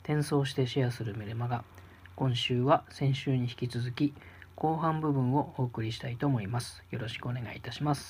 転送してシェアするメルマガ。今週は先週に引き続き後半部分をお送りしたいと思います。よろしくお願いいたします。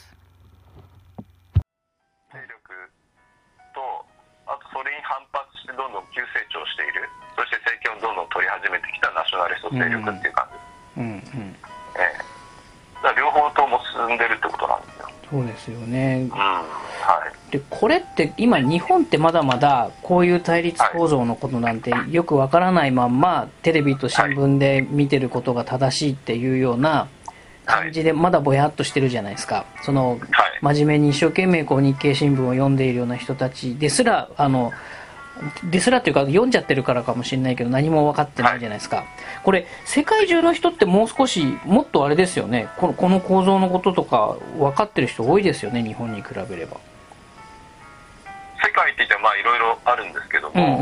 勢力と、あとそれに反発してどんどん急成長している、そして政権をどんどん取り始めてきたナショナリスト勢力っていう感じ、だから両方とも進んでるってことなんですよ。 そうですよね、 はい、 でこれって今日本ってまだまだこういう対立構造のことなんてよくわからないまんまテレビと新聞で見てることが正しいっていうような感じでまだぼやっとしてるじゃないですか。その真面目に一生懸命こう日経新聞を読んでいるような人たちですらっていうか読んじゃってるからかもしれないけど何も分かってないじゃないですか。これ世界中の人ってもう少しもっとあれですよね、この構造のこととか分かってる人多いですよね、日本に比べれば。 世界って言ってはいろいろあるんですけども、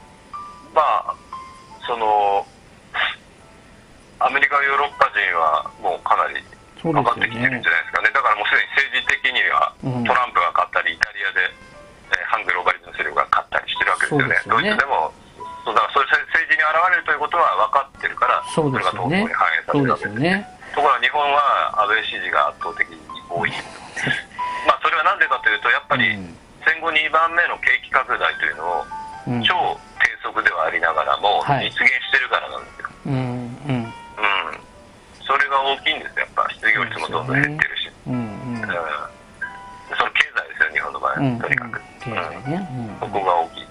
そのアメリカヨーロッパ人はもうかなり分かってきてるんじゃないですかね。だからもうすでに政治的にはトランプが勝ったりイタリアで反グローバリズム勢力が勝ったりしてるわけですよね。ドイツでもだからそういう政治に現れるということは分かってるから、それが投票に反映されるわけですね。ところが日本は安倍支持が圧倒的に多いそれは何でかというと、やっぱり戦後2番目の景気拡大というのを超低速ではありながらも実現してるからなんですよ。それが大きいんですよ。やっぱ失業率もどんどん減ってるし、その経済ですよ、日本の場合は。とにかく経済ね、 そこが大きい。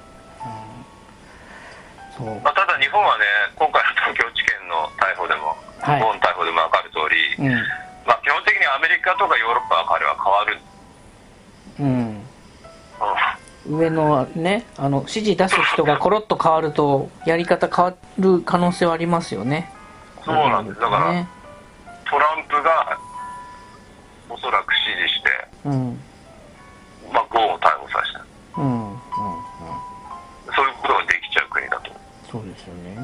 ただ日本はね、今回の東京地検の逮捕でも、ゴーン逮捕でも分かる通り、基本的にアメリカとかヨーロッパは彼は変わる。 上のね、指示出す人がコロッと変わるとやり方変わる可能性はありますよね。 そうなんです。だから、トランプがおそらく支持して、ゴーンを逮捕させた。そういうことができちゃう国だと。 そうですよね。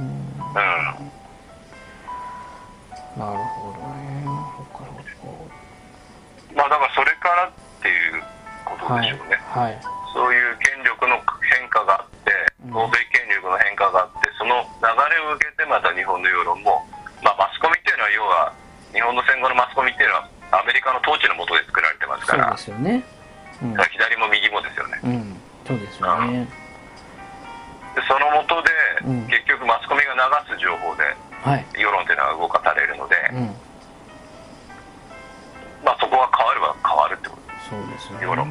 なるほどね。 だからそれからっていうことでしょうね。そういう権力の変化があって、欧米権力の変化があって、その流れを受けてまた日本の世論も、マスコミっていうのは要は日本の戦後のマスコミっていうのはアメリカの統治の下で作られてますから。 そうですよね。 左も右もですよね。 そうですよね。 でその下で、結局マスコミが流す情報で、世論っていうのは動かされるので、そこが変われば変わるってことです。 そうですよね。 世論。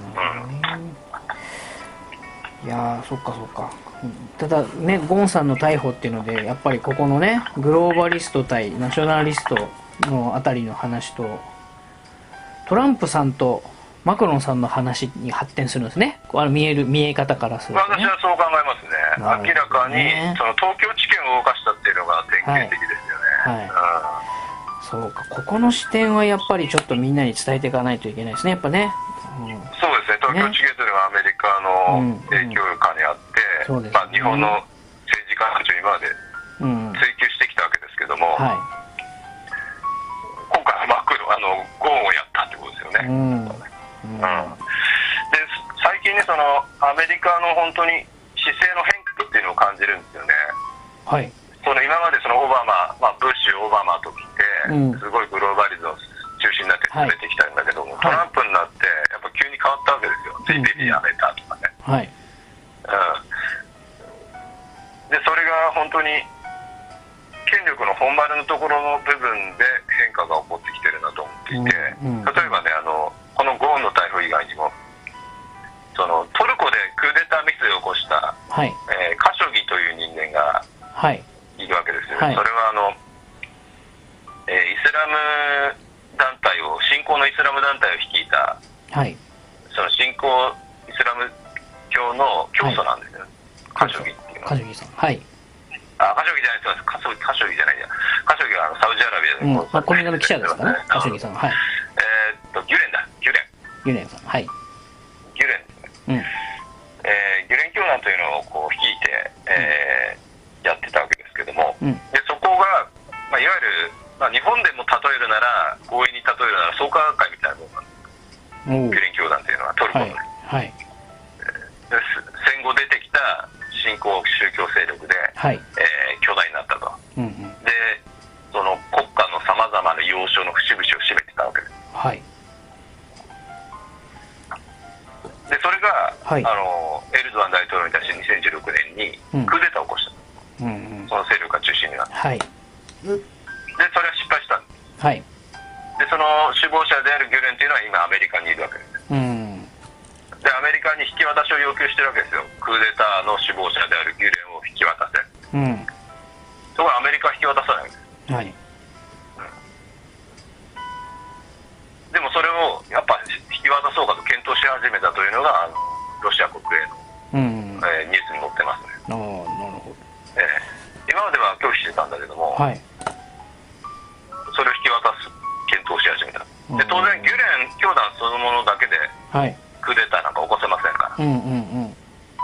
いやそっか。ただね、ゴーンさんの逮捕っていうのでやっぱりここのね、グローバリスト対ナショナリストのあたりの話とトランプさんとマクロンさんの話に発展するんですね。見え方からすると、ね、 私はそう考えますね。明らかにその東京地検を動かしたっていうのが典型的ですよね。 そうか、ここの視点はやっぱりちょっとみんなに伝えていかないといけないですね、やっぱね。 そうですね。東京地検というのはアメリカの影響下にあって、日本の政治家たちを今まで追及してきたわけですけども、今回はゴーンをやったってことですよね。で最近ね、そのアメリカの本当に姿勢の変化っていうのを感じるんですよね。その今までそのオバマ、ブッシュ、オバマときて、すごいグローバリズム中心になって進めてきたんだけども、トランプになってやっぱ急に変わったわけですよ。ついでにやめたとかね。でそれが本当に権力の本丸のところの部分で変化が起こってきてるなと思っていて、例えばね、このゴーンの逮捕以外にも、そのトルコでクーデター未遂を起こした、カショギという人間がいるわけですよ。それはイスラム団体を、新興のイスラム団体を率いた、その新興イスラム教の教祖なんですよ、カショギっていうのは。 カショギさん、 カショギじゃないです。カショギじゃないや。カショギはサウジアラビアで、 この間の記者ですかね、カショギさん。 ギュレンだ、ギュレンさん。 ギュレンですね。ギュレン教団というのをこう率いて、やってたわけですけども、でそこが、いわゆる、日本でも例えるなら、強引に例えるなら創価学会みたいなものなんです。ギュレン教団というのはトルコの、戦後出てきた新興宗教勢力で、 はい、 巨大になったと、 うんうん、 でその国家のさまざまな要衝の節々を占めてたわけです。 はい、 でそれが、 はい、 エルドアン大統領に対して2016年にクーデターを起こした、うんうんうん、その勢力が中心になって、 はい、 でそれは失敗したんです、 はい、 でその首謀者であるギュレンというのは今アメリカにいるわけです、うん、でアメリカに引き渡しを要求してるわけですよ。クーデターの首謀者であるギュレンを引き渡せ、うん、ところがアメリカは引き渡さないわけです、はい、でもそれをやっぱ引き渡そうかと検討し始めたというのがロシア国営の、うん、ニュースに載ってますね。 ああ、なるほど。 今までは拒否してたんだけども、はい、それを引き渡す検討し始めた。で当然ギュレン教団そのものだけでクーデターなんか起こせませんから、うんうんうん、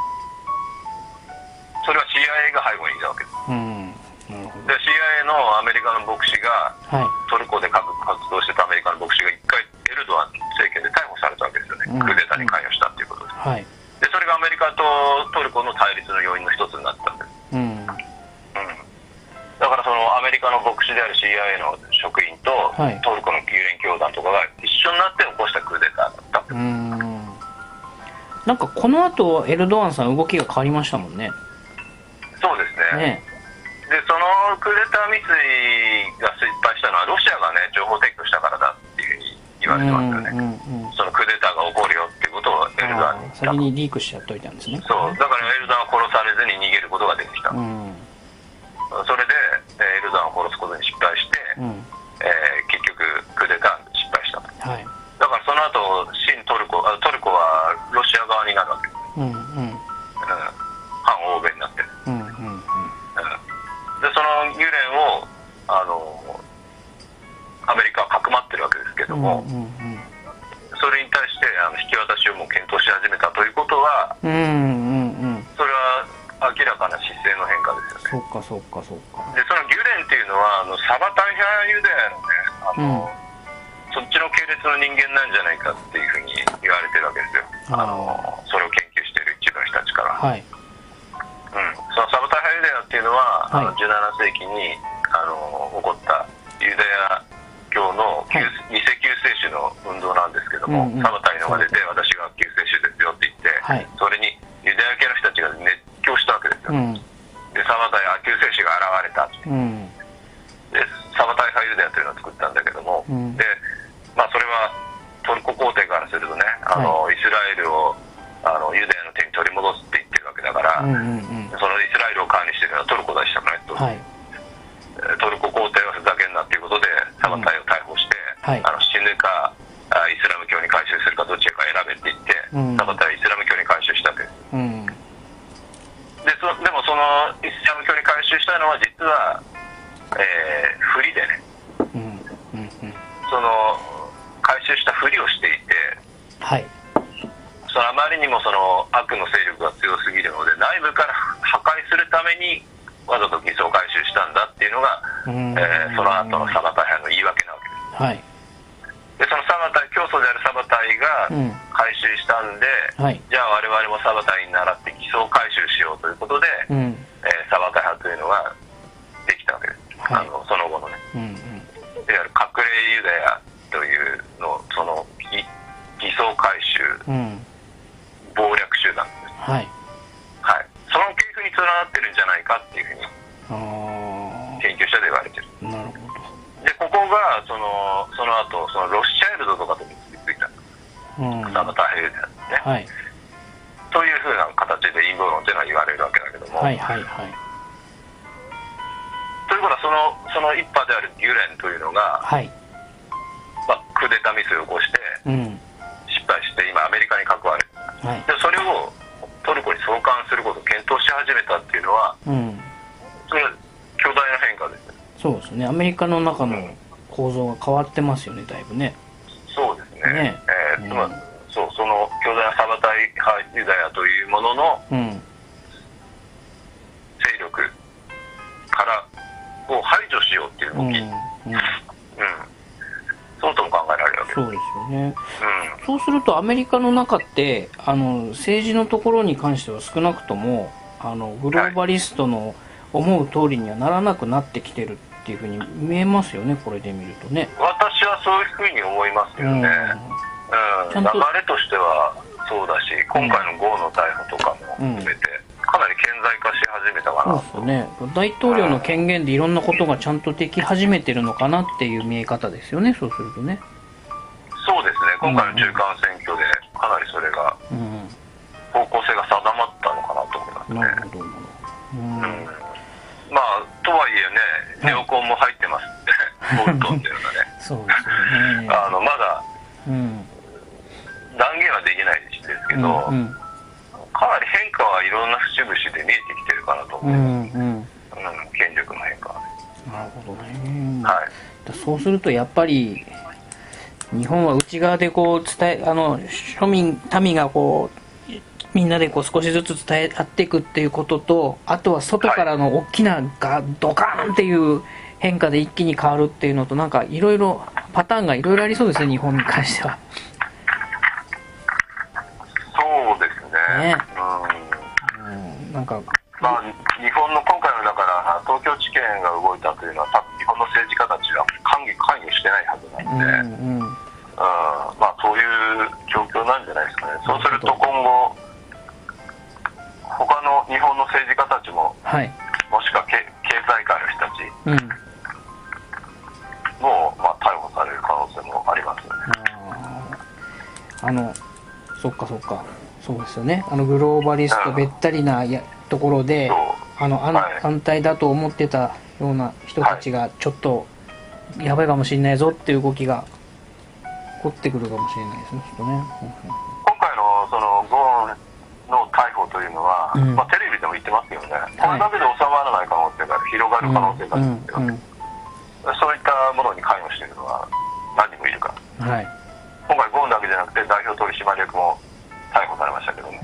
それは CIA が背後にいたわけです、うん、で CIA のアメリカの牧師が、はい、トルコで活動してたアメリカの牧師が一回エルドアン政権で逮捕されたわけですよね、うん、クーデターに関与したっていうことで、はい、でそれがアメリカとトルコの対立の要因の一つになったんです、うんうん、だからそのアメリカの牧師である CIA の職員と、はい、トルコのギュレン教団とかが一緒になって起こしたクーデターだったんです。 なんかこの後エルドアンさん動きが変わりましたもんね。 そうですね。でそのクーデター未遂が失敗したのはロシアがね情報提供したからだっていうふうに言われてますよね、うんうんうん、そのクーデターが起こるよっていうことをエルドアンに言った。 先にリークしちゃっといたんですね。 そうだからエルドアンは殺されずに逃げることができた、うん、それでエルドアンを殺すことに失敗して、うん結局クーデターに失敗したと、はい、だからその後新トルコはロシア側になるわけです、うんうん反欧米になってる、うんうんうん、でそのギュレンをアメリカはかくまってるわけですけども、うんうんうん、それに対して引き渡しをもう検討し始めたということは、うんうんうん、それは明らかな姿勢の変化ですよね。 そうかそうか。 でそのギュレンっていうのはサバタイ派ユダヤのねそっちの系列の人間なんじゃないかっていうふうに言われてるわけですよ。それを研究している一部の人たちから、はい、うん、そのサバタイ派ユダヤっていうのは、はい、17世紀に起こったユダヤ教の、はい、偽救世主の運動なんですけども、うんうん、サバタイのが出て私が救世主ですよって言って、はい、それにユダヤ系の人たちが熱狂したわけですよ、うん、でサバタイ救世主が現れたって、うん、でサバタイ派ユダヤというのを作ったんだけども、うん、でまあ、それはトルコ皇帝からするとねイスラエルをユダヤの手に取り戻すって言ってるわけだから、うんうんうん、そのイスラエルを管理してるのはトルコだしたくないと、はい、トルコ皇帝はふざけんなっていうことでサバタイを逮捕して、うんはい、死ぬかイスラム教に改宗するかどっちか選べって言って、うん、サバタイはイスラム教に改宗したわけです、うん、でもそのイスラム教に改宗したのは実は、不利でね、うんうんうん、その回収したふりをしていて、はい、そのあまりにもその悪の勢力が強すぎるので内部から破壊するためにわざと偽装回収したんだっていうのが、その後のサバタイ派の言い訳なわけです、はい、でそのサバタイ教祖であるサバタイが回収したんで、うんはい、じゃあ我々もサバタイに倣って偽装回収しようということで、うんサバタイ派というのができたわけです、はい、その後のね、うんうん、いわゆる隠れユダヤというのその偽装回収、うん、謀略集団です、はいはい、その系譜に連なってるんじゃないかっていうふうに研究者で言われてる。なるほど。でここがその後そのロスチャイルドとかと結びついた、うん、サバタイ派ですね、はい、というふうな形で陰謀論というのは言われるわけだけども、はいはいはい、ということはその一派であるギュレンというのが、はいまあ、クーデター未遂を起こして、うん、失敗して今アメリカに囲われる、はい、でそれをトルコに送還することを検討し始めたっていうのは、うん、それは巨大な変化ですね。そうですね。アメリカの中の構造が変わってますよね、だいぶね。そうですね。その巨大なサバタイ派ユダヤというものの、うん、勢力からを排除しようっていう動き、うんそうとも考えられるわけです。そうですよね、そうするとアメリカの中って政治のところに関しては少なくともグローバリストの思う通りにはならなくなってきてるっていうふうに見えますよね、これで見るとね。 私はそういうふうに思いますよね。流れとしてはそうだし、今回のゴーの逮捕とかも含めて、かなり顕在化し始めたかなと。 そうですね。大統領の権限でいろんなことがちゃんとでき始めてるのかなっていう見え方ですよね、そうするとね。 そうですね、今回の中間選挙でかなりそれが、方向性が定まったのかなと思いますね。 なるほど。 まあ、とはいえね、ネオコンも入ってますって、ボルトンっていうのがね。 そうですよね。 まだ、断言はできないですけど、かなり変化はいろんな節々で見えてきてるかなと思います。権力の変化はね。 なるほどね。そうするとやっぱり日本は内側でこう庶民民がこうみんなでこう少しずつ伝え合っていくっていうことと、あとは外からの大きなドカーンっていう変化で一気に変わるっていうのと、なんかいろいろパターンがいろいろありそうですね、日本に関しては。 そうですね。 なんか日本の今回のだから東京地検が動いたというのは、多分日本の政治家たちは関与してないはずなので、そういう状況なんじゃないですかね。そうすると今後他の日本の政治家たちも、もしくは経済界の人たちも、逮捕される可能性もありますよね。 そっかそうですよね。グローバリストべったりなところで反対だと思ってたような人たちがちょっとやばいかもしれないぞっていう動きが起こってくるかもしれないですね、きっとね。 今回のそのゴーンの逮捕というのは、テレビでも言ってますよね。これだけで収まらない可能性がある、広がる可能性があるんですよ。そういったものに関与しているのは何人もいるから。今回ゴーンだけじゃなくて代表取締役も逮捕されましたけどね。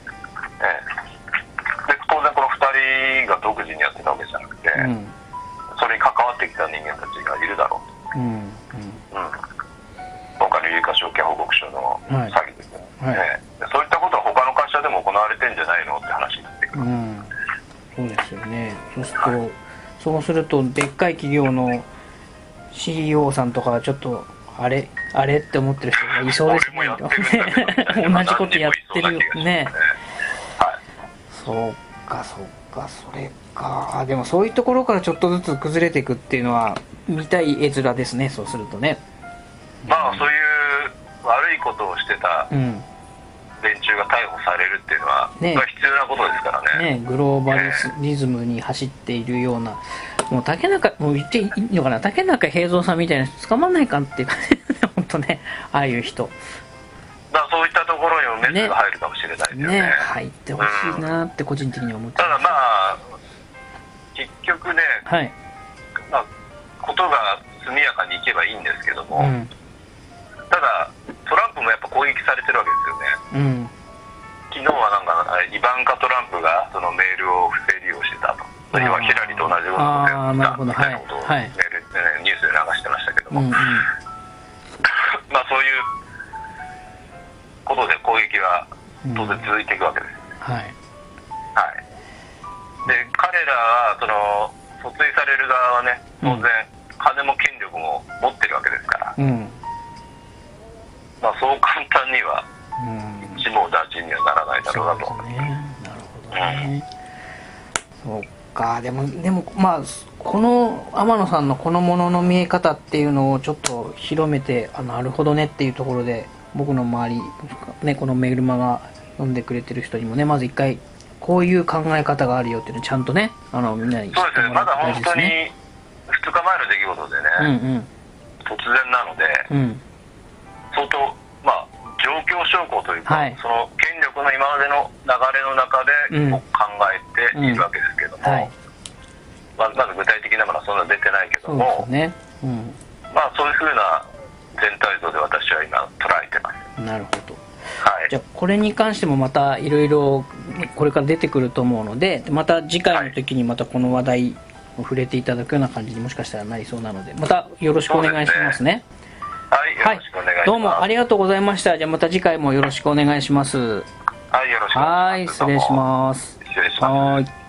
で当然この2人が独自にやってたわけじゃなくて、それに関わってきた人間たちがいるだろうと。今回の有価証券報告書の詐欺ですね。そういったことは他の会社でも行われてんじゃないのって話になってくる。 そうですよね。そうするとでっかい企業の CEO さんとかはちょっとあれって思ってる人がいそうですね。同じことやってるね。そうかそれか。でもそういうところからちょっとずつ崩れていくっていうのは見たい絵面ですね、そうするとね。 そういう悪いことをしてた連中が逮捕されるっていうのは、必要なことですからね。 グローバリズムに走っているような、もう言っていいのかな、竹中平蔵さんみたいな人捕まんないかっていう感じですね、本当ね、ああいう人。 そういったところにもメスが入るかもしれないですよね。 入ってほしいなって個人的には思ってます。 ただ結局ね、ことが速やかにいけばいいんですけども、ただトランプもやっぱ攻撃されてるわけですよね。昨日はなんかイバンカ・トランプがそのメールを不正利用してたと、今ヒラリと同じようなことをやったみたいなことをニュースで流してましたけども、そういうことで攻撃は当然続いていくわけです。で彼らはその訴追される側はね、当然金も権力も持ってるわけですから、そう簡単には一網打尽にはならないだろうなと思います。 なるほどね。そうか。でもこの天野さんのこのものの見え方っていうのをちょっと広めて、なるほどねっていうところで、僕の周りね、このメールマガ読んでくれてる人にもね、まず一回こういう考え方があるよっていうのをちゃんとね、みんなに知ってもらって大事ですね。 2日前の出来事でね、突然なので、相当状況証拠というか、その権力の今までの流れの中で考えているわけですけども、まず具体的なものはそんな出てないけども、そういうふうな全体像で私は今捉えてます。 なるほど。じゃあこれに関してもまたいろいろこれから出てくると思うので、また次回の時にまたこの話題を触れていただくような感じにもしかしたらなりそうなので、またよろしくお願いしますね。 よろしくお願いします。 どうもありがとうございました。じゃあまた次回もよろしくお願いします。 はい、よろしくおはい、 願いします。 失礼します。 失礼します。 はい。